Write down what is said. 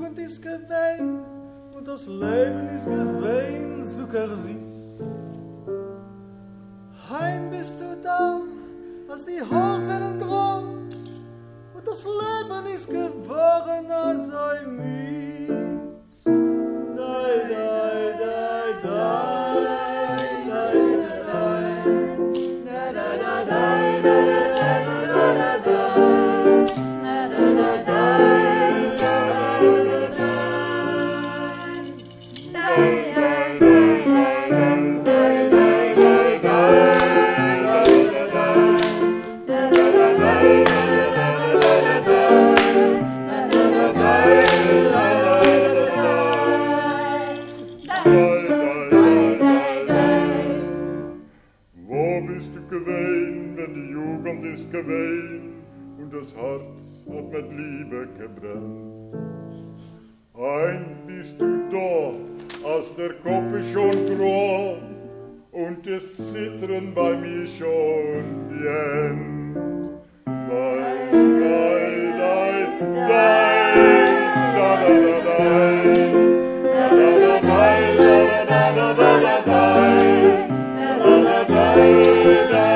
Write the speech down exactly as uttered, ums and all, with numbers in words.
Jugend ist gewesen und das Leben ist gewesen sogar süß. Heim bist du da, als die Haare sind grau und das Leben ist geworden als ein Mies. Nein, nein, nein, nein, nein, nein, nein, nein, nein, Wo bist du gewesen, wenn die Jugend ist gewesen und das Herz hat mit Liebe gebrannt? Ein bist du da, als der Kopf ist schon grau und das Zittern bei mir schon gehend. Nein, nein, nein, nein, da, da, da, da, da, da, da, da, da, da, da, da, da, da, da,